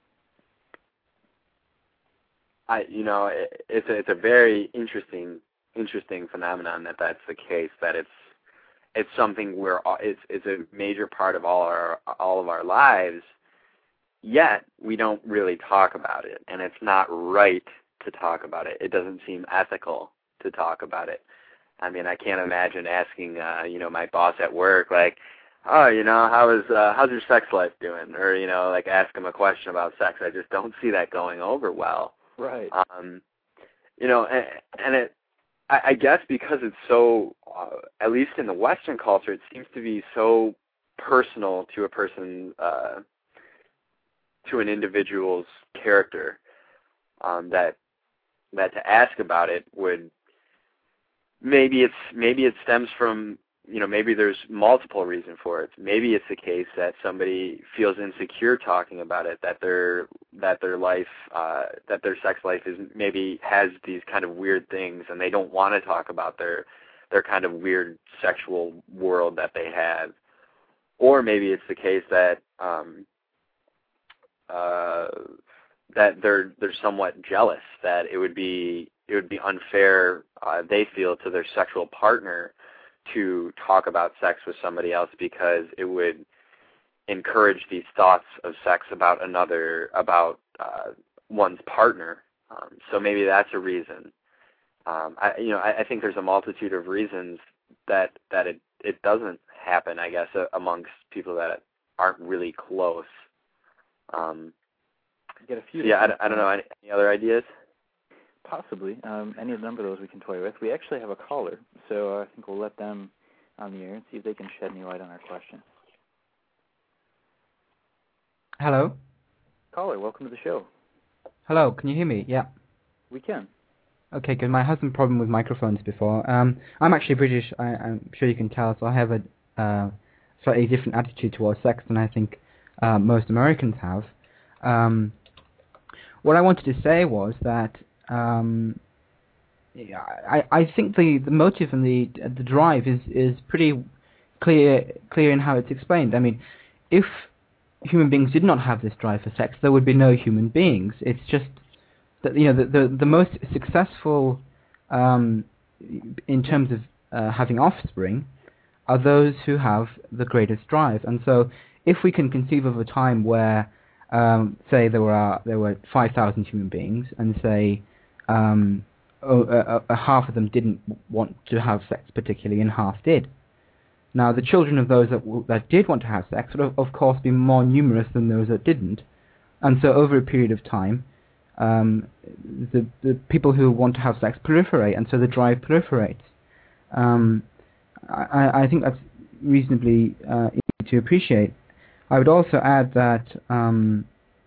E: I, you know, it, it's a, it's a very interesting, interesting phenomenon that that's the case. That it's, it's something where it's, it's a major part of all our, all of our lives. Yet we don't really talk about it, and it's not right to talk about it. It doesn't seem ethical to talk about it. I mean, I can't imagine asking, uh, you know, my boss at work, like, oh, you know, how is uh, how's your sex life doing? Or, you know, like ask him a question about sex. I just don't see that going over well.
C: Right.
E: Um, you know, and, and it, I, I guess because it's so, uh, at least in the Western culture, it seems to be so personal to a person, uh, to an individual's character, um, that that to ask about it would, maybe it's maybe it stems from, you know, maybe there's multiple reasons for it. Maybe it's the case that somebody feels insecure talking about it, that their that their life, uh, that their sex life is maybe has these kind of weird things, and they don't want to talk about their their kind of weird sexual world that they have. Or maybe it's the case that um, uh, that they're they're somewhat jealous, that it would be it would be unfair, uh, they feel, to their sexual partner to talk about sex with somebody else, because it would encourage these thoughts of sex about another, about uh, one's partner. Um, so maybe that's a reason. um, I, you know, I, I think there's a multitude of reasons that that it it doesn't happen. I guess uh, amongst people that aren't really close. Um,
C: Get a few.
E: So yeah, I, I don't know. Any, any other ideas?
C: Possibly. Um, any number of those we can toy with. We actually have a caller, so I think we'll let them on the air and see if they can shed any light on our question.
F: Hello?
C: Caller, welcome to the show.
F: Hello, can you hear me? Yeah.
C: We can.
F: Okay, good. My husband problem with microphones before. Um, I'm actually British, I, I'm sure you can tell, so I have a uh, slightly different attitude towards sex than I think uh, most Americans have. Um, what I wanted to say was that um, I, I think the, the motive and the the drive is, is pretty clear clear in how it's explained. I mean, if human beings did not have this drive for sex, there would be no human beings. It's just that, you know, the the, the most successful um, in terms of uh, having offspring are those who have the greatest drive. And so, if we can conceive of a time where, um, say, there were there were five thousand human beings, and say um, oh, uh, uh, half of them didn't want to have sex particularly, and half did. Now, the children of those that, w that did want to have sex would, of, of course, be more numerous than those that didn't. And so, over a period of time, um, the, the people who want to have sex proliferate, and so the drive proliferates. Um, I, I think that's reasonably uh, easy to appreciate. I would also add that um,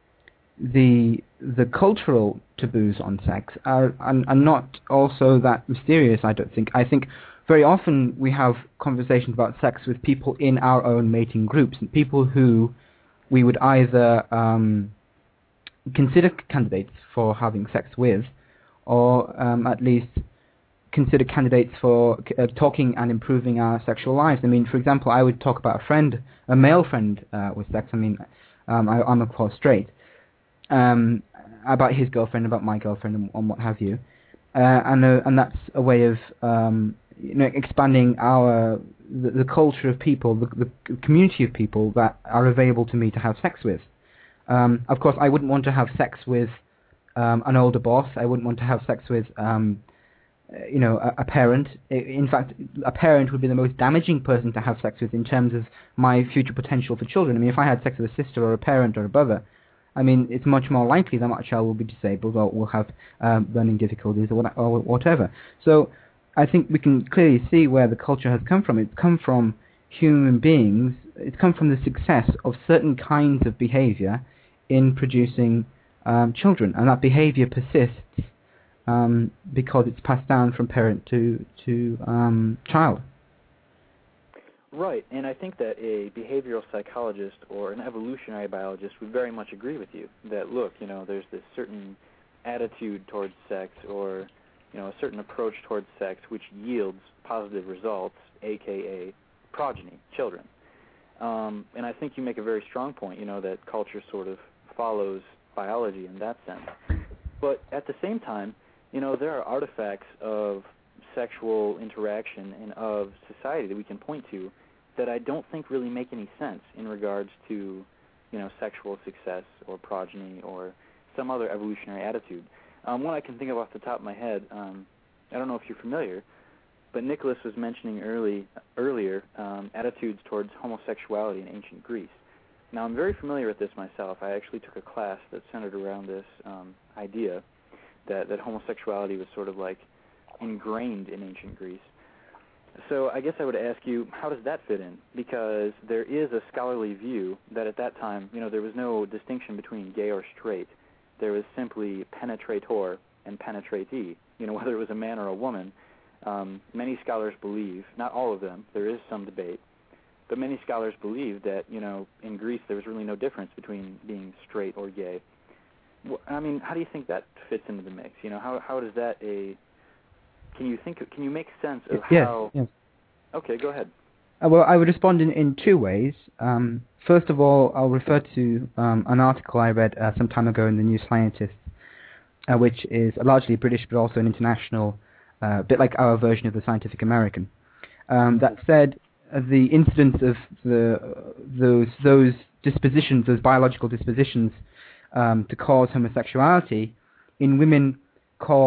F: the the cultural taboos on sex are, are, are not also that mysterious, I don't think. I think very often we have conversations about sex with people in our own mating groups, and people who we would either um, consider candidates for having sex with, or um, at least consider candidates for uh, talking and improving our sexual lives. I mean, for example, I would talk about a friend, a male friend uh, with sex. I mean, um, I, I'm of course straight. Um, about his girlfriend, about my girlfriend, and, and what have you. Uh, and uh, and that's a way of um, you know, expanding our the, the culture of people, the, the community of people that are available to me to have sex with. Um, of course, I wouldn't want to have sex with um, an older boss. I wouldn't want to have sex with um, you know, a, a parent. In fact, a parent would be the most damaging person to have sex with in terms of my future potential for children. I mean, if I had sex with a sister or a parent or a brother, I mean, it's much more likely that my child will be disabled or will have um, learning difficulties or, what, or whatever. So I think we can clearly see where the culture has come from. It's come from human beings. It's come from the success of certain kinds of behavior in producing um, children, and that behavior persists um, because it's passed down from parent to to um, child.
C: Right, and I think that a behavioral psychologist or an evolutionary biologist would very much agree with you that, look, you know, there's this certain attitude towards sex, or, you know, a certain approach towards sex which yields positive results, aka progeny, children. Um, and I think you make a very strong point, you know, that culture sort of follows biology in that sense. But at the same time, you know, there are artifacts of sexual interaction and of society that we can point to that I don't think really make any sense in regards to, you know, sexual success or progeny or some other evolutionary attitude. Um, one I can think of off the top of my head, um, I don't know if you're familiar, but Nicholas was mentioning early earlier um, attitudes towards homosexuality in ancient Greece. Now, I'm very familiar with this myself. I actually took a class that centered around this um, idea that, that homosexuality was sort of like ingrained in ancient Greece. So I guess I would ask you, how does that fit in? Because there is a scholarly view that at that time, you know, there was no distinction between gay or straight. There was simply penetrator and penetratee, you know, whether it was a man or a woman. Um, many scholars believe, not all of them, there is some debate, but many scholars believe that, you know, in Greece there was really no difference between being straight or gay. Well, I mean, how do you think that fits into the mix? You know, how how does that a Can you think? Can you make sense of
F: yes,
C: how?
F: Yes.
C: Okay, go ahead.
F: Uh, well, I would respond in, in two ways. Um, first of all, I'll refer to um, an article I read uh, some time ago in the New Scientist, uh, which is largely British but also an international, a uh, bit like our version of the Scientific American. Um, that said, uh, the incidence of the uh, those those dispositions, those biological dispositions um, to cause homosexuality in women cause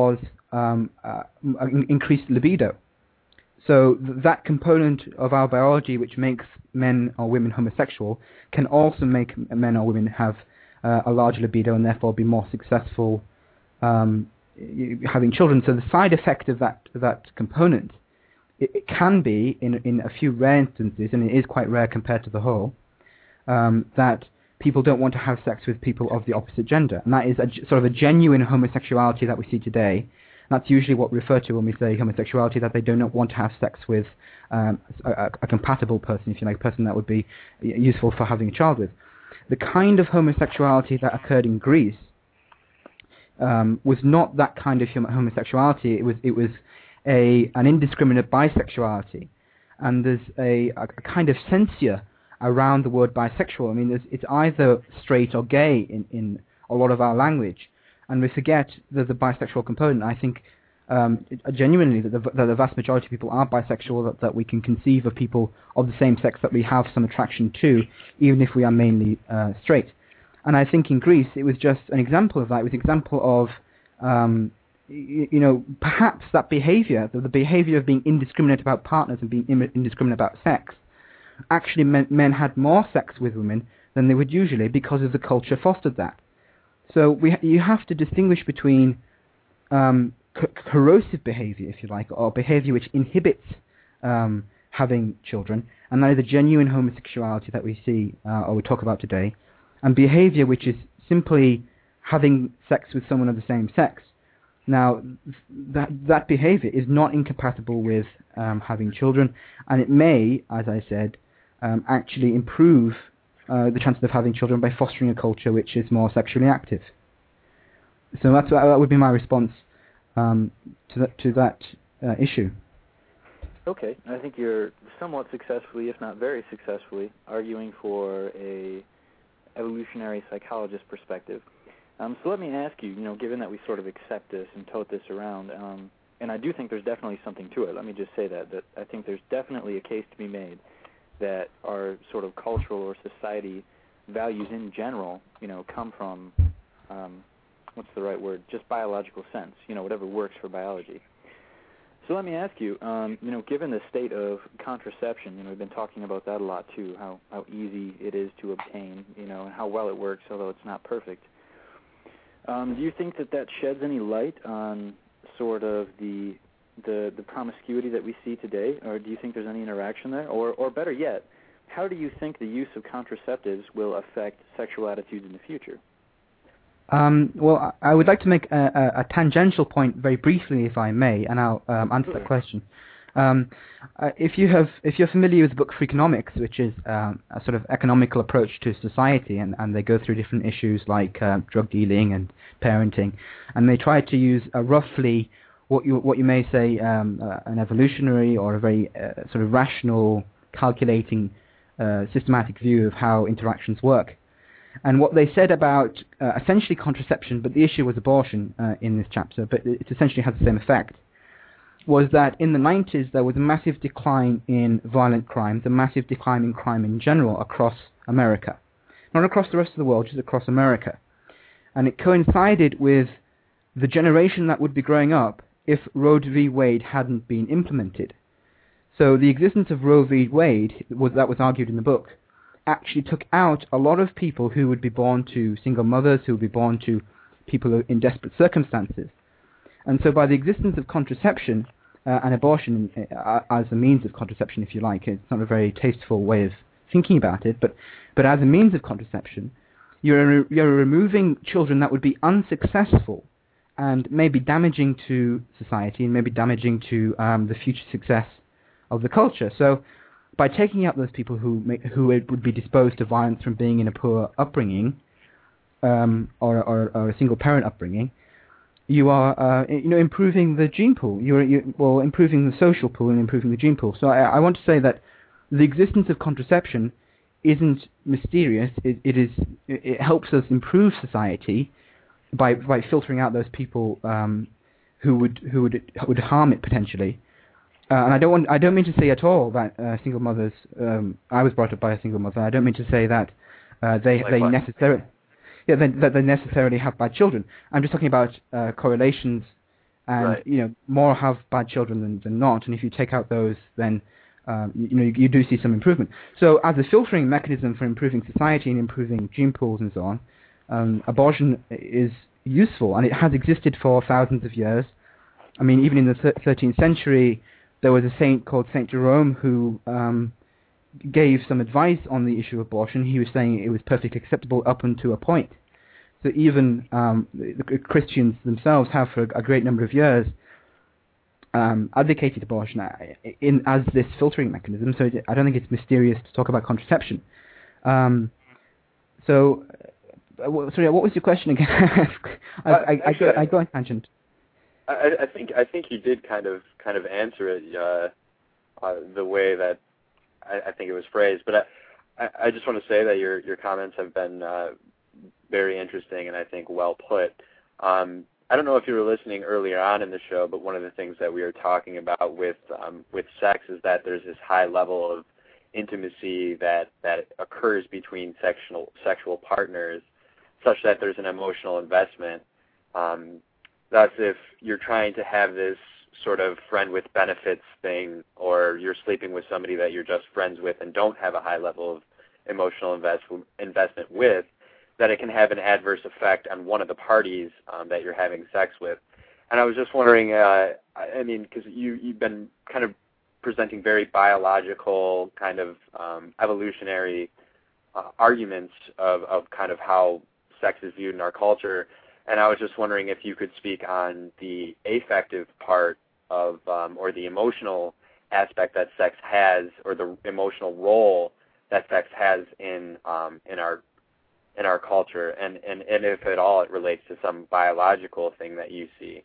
F: um, uh, increased libido. So th- that component of our biology which makes men or women homosexual can also make men or women have uh, a larger libido and therefore be more successful um, having children. So the side effect of that that component, it, it can be, in in a few rare instances, and it is quite rare compared to the whole, um, that people don't want to have sex with people of the opposite gender. And that is a, sort of a genuine homosexuality that we see today. That's usually what we refer to when we say homosexuality, that they do not want to have sex with um, a, a compatible person, if you like, a person that would be useful for having a child with. The kind of homosexuality that occurred in Greece um, was not that kind of homosexuality. It was it was a an indiscriminate bisexuality, and there's a, a kind of censure around the word bisexual. I mean, there's, it's either straight or gay in, in a lot of our language. And we forget the, the bisexual component. I think um, genuinely that the, that the vast majority of people are bisexual, that, that we can conceive of people of the same sex that we have some attraction to, even if we are mainly uh, straight. And I think in Greece it was just an example of that. It was an example of, um, you, you know, perhaps that behavior, the, the behavior of being indiscriminate about partners and being indiscriminate about sex, actually meant men had more sex with women than they would usually because of the culture fostered that. So we, you have to distinguish between um, c- corrosive behavior, if you like, or behavior which inhibits um, having children, and that is the genuine homosexuality that we see uh, or we talk about today, and behavior which is simply having sex with someone of the same sex. Now, that that behavior is not incompatible with um, having children, and it may, as I said, um, actually improve Uh, the chances of having children by fostering a culture which is more sexually active. So that's that would be my response um, to that to that uh, issue.
C: Okay, I think you're somewhat successfully, if not very successfully, arguing for a evolutionary psychologist perspective. Um, so let me ask you, you know, given that we sort of accept this and tote this around, um, and I do think there's definitely something to it. Let me just say that that I think there's definitely a case to be made that our sort of cultural or society values in general, you know, come from, um, what's the right word, just biological sense, you know, whatever works for biology. So let me ask you, um, you know, given the state of contraception, you know, we've been talking about that a lot too, how, how easy it is to obtain, you know, and how well it works, although it's not perfect. Um, do you think that that sheds any light on sort of the The, the promiscuity that we see today, or do you think there's any interaction there? Or, or better yet, how do you think the use of contraceptives will affect sexual attitudes in the future?
F: Um, well, I would like to make a, a, a tangential point very briefly, if I may, and I'll um, answer that question. Um, uh, if you have, if you're familiar with the book Freakonomics, which is um, a sort of economical approach to society, and, and they go through different issues like uh, drug dealing and parenting, and they try to use a roughly what you what you may say um, uh, an evolutionary or a very uh, sort of rational, calculating, uh, systematic view of how interactions work. And what they said about uh, essentially contraception, but the issue was abortion uh, in this chapter, but it essentially has the same effect, was that in the nineties there was a massive decline in violent crimes, a massive decline in crime in general across America. Not across the rest of the world, just across America. And it coincided with the generation that would be growing up if Roe v. Wade hadn't been implemented. So the existence of Roe v. Wade, was, that was argued in the book, actually took out a lot of people who would be born to single mothers, who would be born to people in desperate circumstances. And so by the existence of contraception uh, and abortion uh, as a means of contraception, if you like, it's not a very tasteful way of thinking about it, but, but as a means of contraception, you're, you're removing children that would be unsuccessful and maybe damaging to society and maybe damaging to um, the future success of the culture. So by taking out those people who make, who would be disposed to violence from being in a poor upbringing um, or, or, or a single-parent upbringing, you are uh, you know, improving the gene pool. You're you, well, improving the social pool and improving the gene pool. So I, I want to say that the existence of contraception isn't mysterious. It, it is. It helps us improve society by by filtering out those people um, who would who would who would harm it potentially. Uh, and I don't want I don't mean to say at all that uh, single mothers. Um, I was brought up by a single mother. I don't mean to say that uh, they like they necessarily yeah they, that they necessarily have bad children. I'm just talking about uh, correlations and
G: right.
F: you know more have bad children than, than not. And if you take out those, then um, you, you know you, you do see some improvement. So as a filtering mechanism for improving society and improving gene pools and so on, um, abortion is useful, and it has existed for thousands of years. I mean, even in the thirteenth century, there was a saint called Saint Jerome who um, gave some advice on the issue of abortion. He was saying it was perfectly acceptable up until a point. So even um, the Christians themselves have for a great number of years um, advocated abortion in, as this filtering mechanism. So I don't think it's mysterious to talk about contraception. Um, so, uh, sorry, what was your question again? I,
G: uh,
F: I,
G: actually,
F: I, go, I go on tangent.
G: I, I think I think you did kind of kind of answer it uh, uh, the way that I, I think it was phrased. But I, I just want to say that your your comments have been uh, very interesting and I think well put. Um, I don't know if you were listening earlier on in the show, but one of the things that we were talking about with um, with sex is that there's this high level of intimacy that, that occurs between sexual sexual partners, such that there's an emotional investment. Um, that's if you're trying to have this sort of friend with benefits thing, or you're sleeping with somebody that you're just friends with and don't have a high level of emotional invest, investment with, that it can have an adverse effect on one of the parties um, that you're having sex with. And I was just wondering, uh, I mean, because you, you've been kind of presenting very biological, kind of um, evolutionary uh, arguments of, of kind of how sex is viewed in our culture. And I was just wondering if you could speak on the affective part of, um, or the emotional aspect that sex has, or the emotional role that sex has in um, in our in our culture, and, and, and if at all it relates to some biological thing that you see.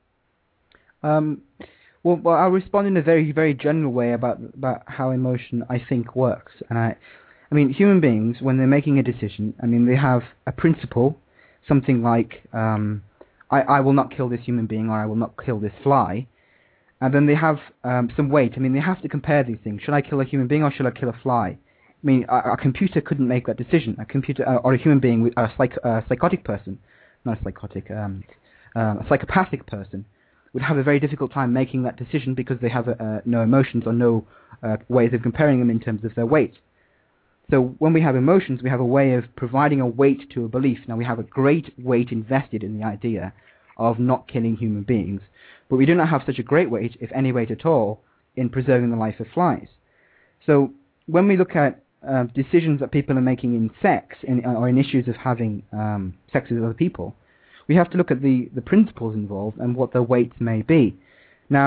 F: Um, well, well, I'll respond in a very, very general way about about how emotion, I think, works. And I, I mean, human beings, when they're making a decision, I mean, they have a principle, something like, um, I, I will not kill this human being, or I will not kill this fly. And then they have um, some weight. I mean, they have to compare these things. Should I kill a human being, or should I kill a fly? I mean, a, a computer couldn't make that decision. A computer uh, or a human being, a, psych, a psychotic person, not a psychotic, um, uh, a psychopathic person, would have a very difficult time making that decision because they have uh, no emotions or no uh, ways of comparing them in terms of their weight. So when we have emotions, we have a way of providing a weight to a belief. Now, we have a great weight invested in the idea of not killing human beings, but we do not have such a great weight, if any weight at all, in preserving the life of flies. So when we look at Uh, decisions that people are making in sex in, uh, or in issues of having um, sex with other people, we have to look at the, the principles involved and what their weights may be. Now,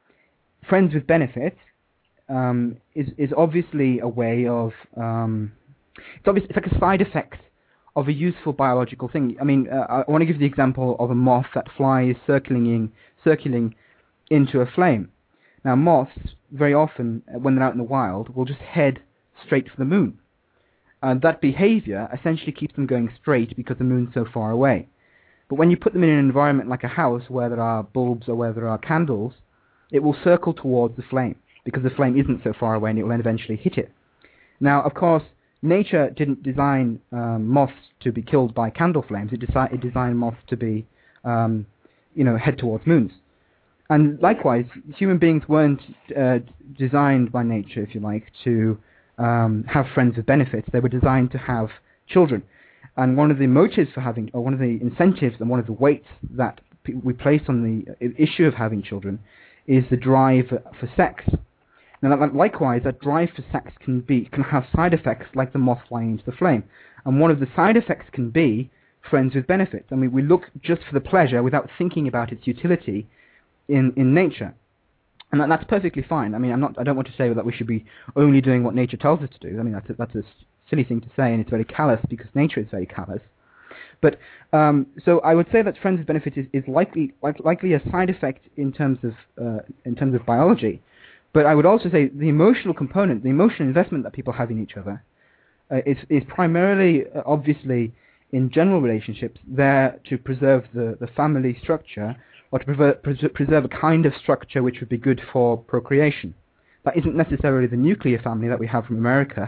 F: friends with benefits um, is, is obviously a way of, um, it's, obvious, it's like a side effect of a useful biological thing. I mean, uh, I want to give the example of a moth that flies circling, in, circling into a flame. Now, moths, very often, when they're out in the wild, will just head straight for the moon. And that behavior essentially keeps them going straight because the moon's so far away. But when you put them in an environment like a house where there are bulbs or where there are candles, it will circle towards the flame because the flame isn't so far away and it will then eventually hit it. Now, of course, nature didn't design um, moths to be killed by candle flames. It, desi- it designed moths to be, um, you know, head towards moons. And likewise, human beings weren't uh, designed by nature, if you like, to Um, have friends with benefits. They were designed to have children. And one of the motives for having, or one of the incentives and one of the weights that p- we place on the issue of having children is the drive for sex. Now, that, likewise, that drive for sex can be can have side effects like the moth flying into the flame. And one of the side effects can be friends with benefits. I mean, we look just for the pleasure without thinking about its utility in, in nature. And that, that's perfectly fine. I mean, I'm not. I don't want to say that we should be only doing what nature tells us to do. I mean, that's a, that's a silly thing to say, and it's very callous because nature is very callous. But um, so I would say that friends with benefits is, is likely like, likely a side effect in terms of uh, in terms of biology. But I would also say the emotional component, the emotional investment that people have in each other, uh, is is primarily, uh, obviously, in general relationships, there to preserve the, the family structure, or to preserve, preserve a kind of structure which would be good for procreation. That isn't necessarily the nuclear family that we have from America,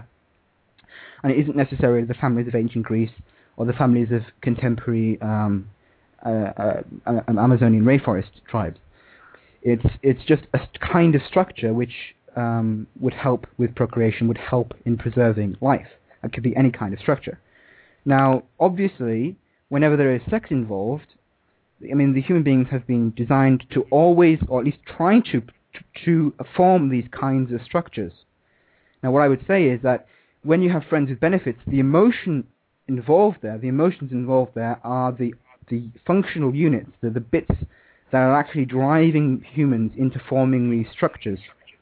F: and it isn't necessarily the families of ancient Greece or the families of contemporary um, uh, uh, Amazonian rainforest tribes. It's it's just a kind of structure which um, would help with procreation, would help in preserving life. It could be any kind of structure. Now, obviously, whenever there is sex involved, I mean, the human beings have been designed to always, or at least trying to, to, to form these kinds of structures. Now, what I would say is that when you have friends with benefits, the emotion involved there, the emotions involved there are the the functional units, the, the bits that are actually driving humans into forming these structures.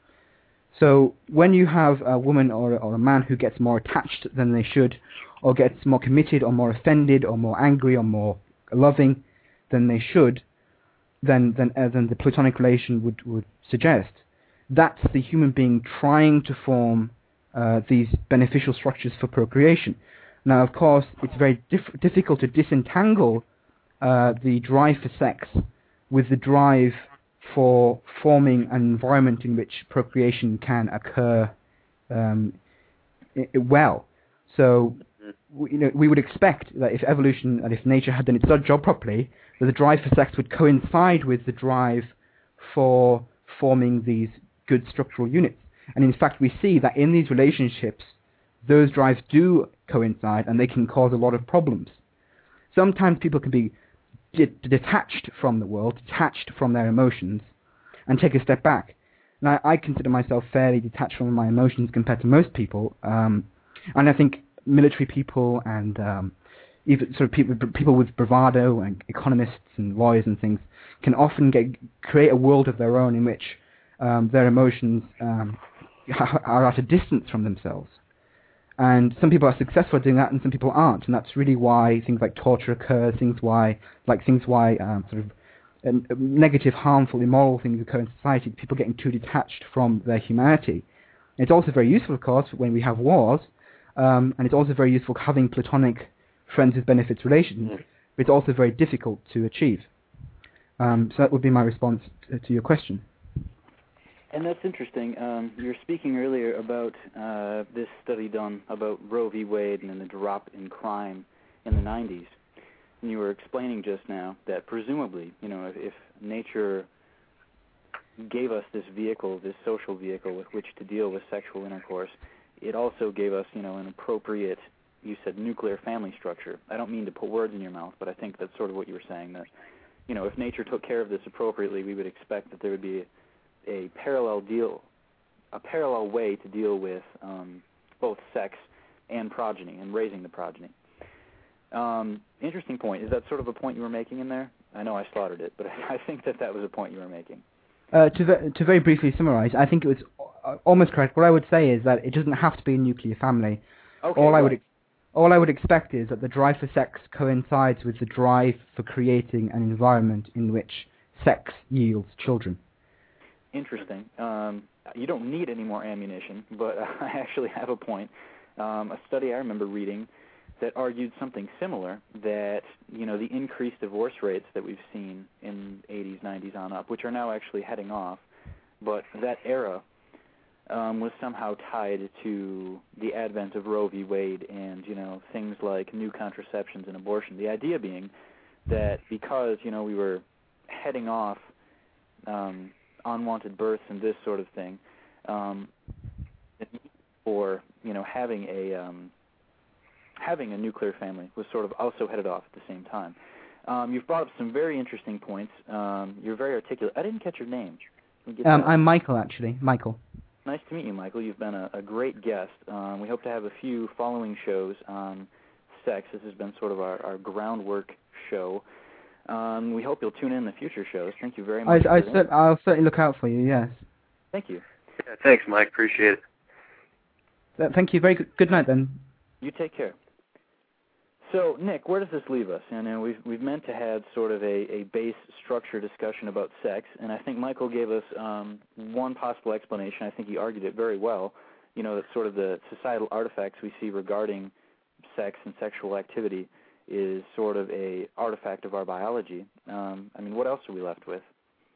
F: So when you have a woman or, or a man who gets more attached than they should, or gets more committed, or more offended, or more angry, or more loving than they should, than than, uh, than the platonic relation would, would suggest, that's the human being trying to form uh, these beneficial structures for procreation. Now, of course, it's very dif- difficult to disentangle uh, the drive for sex with the drive for forming an environment in which procreation can occur um, I- well. So, you know, we would expect that if evolution and if nature had done its job properly, that the drive for sex would coincide with the drive for forming these good structural units. And in fact, we see that in these relationships, those drives do coincide, and they can cause a lot of problems. Sometimes people can be de- detached from the world, detached from their emotions, and take a step back. And I, I consider myself fairly detached from my emotions compared to most people. Um, and I think military people and um, even sort of people people with bravado and economists and lawyers and things can often get create a world of their own in which um, their emotions um, are at a distance from themselves. And some people are successful at doing that, and some people aren't. And that's really why things like torture occur. Things why, like things why um, sort of uh, negative, harmful, immoral things occur in society. People getting too detached from their humanity. And it's also very useful, of course, when we have wars. Um, and it's also very useful having platonic friends with benefits relations. Mm-hmm. But it's also very difficult to achieve. Um, so that would be my response to, to your question.
C: And that's interesting. Um, you were speaking earlier about uh, this study done about Roe v. Wade and then the drop in crime in the nineties. And you were explaining just now that presumably, you know, if, if nature gave us this vehicle, this social vehicle with which to deal with sexual intercourse, it also gave us, you know, an appropriate, you said, nuclear family structure. I don't mean to put words in your mouth, but I think that's sort of what you were saying, that, you know, if nature took care of this appropriately, we would expect that there would be a parallel deal, a parallel way to deal with um, both sex and progeny and raising the progeny. Um, interesting point. Is that sort of a point you were making in there? I know I slaughtered it, but I think that that was a point you were making.
F: Uh, to, ve- to very briefly summarize, I think it was almost correct. What I would say is that it doesn't have to be a nuclear family.
C: Okay,
F: all
C: right.
F: I would ex- all I would expect is that the drive for sex coincides with the drive for creating an environment in which sex yields children.
C: Interesting. Um, you don't need any more ammunition, but I actually have a point. Um, a study I remember reading that argued something similar, that, you know, the increased divorce rates that we've seen in eighties, nineties on up, which are now actually heading off, but that era um, was somehow tied to the advent of Roe v. Wade and, you know, things like new contraceptions and abortion. The idea being that because, you know, we were heading off um, unwanted births and this sort of thing, um, for, you know, having a um, having a nuclear family was sort of also headed off at the same time. Um, you've brought up some very interesting points. Um, you're very articulate. I didn't catch your name.
F: Um, I'm Michael, actually. Michael.
C: Nice to meet you, Michael. You've been a, a great guest. Um, we hope to have a few following shows on sex. This has been sort of our, our groundwork show. Um, we hope you'll tune in the future shows. Thank you very much.
F: I, I cer- I'll certainly look out for you, yes.
C: Thank you.
E: Yeah, thanks, Mike. Appreciate it.
F: Uh, thank you. Very good, good night, then.
C: You take care. So, Nick, where does this leave us? You know, we've we've meant to have sort of a, a base structure discussion about sex, and I think Michael gave us um, one possible explanation. I think he argued it very well. You know, that sort of the societal artifacts we see regarding sex and sexual activity is sort of a artifact of our biology. Um, I mean, what else are we left with?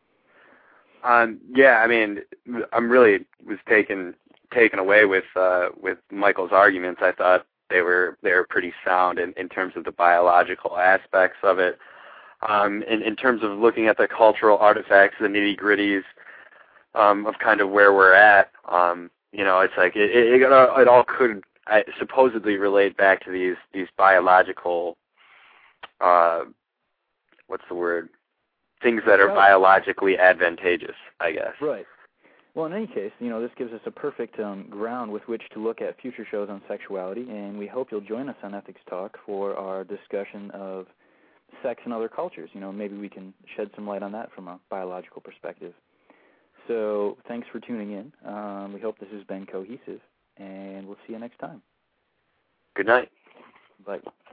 E: Um, yeah, I mean, I'm really was taken taken away with uh, with Michael's arguments. I thought they were they were pretty sound in, in terms of the biological aspects of it.
G: um, in, in terms of looking at the cultural artifacts, the nitty-gritties um, of kind of where we're at, um, you know, it's like it, it, it all could I, supposedly relate back to these, these biological, uh, what's the word, things that are biologically advantageous, I guess.
C: Right. Well, in any case, you know, this gives us a perfect um, ground with which to look at future shows on sexuality, and we hope you'll join us on Ethics Talk for our discussion of sex in other cultures. You know, maybe we can shed some light on that from a biological perspective. So thanks for tuning in. Um, we hope this has been cohesive, and we'll see you next time.
G: Good night.
C: Bye.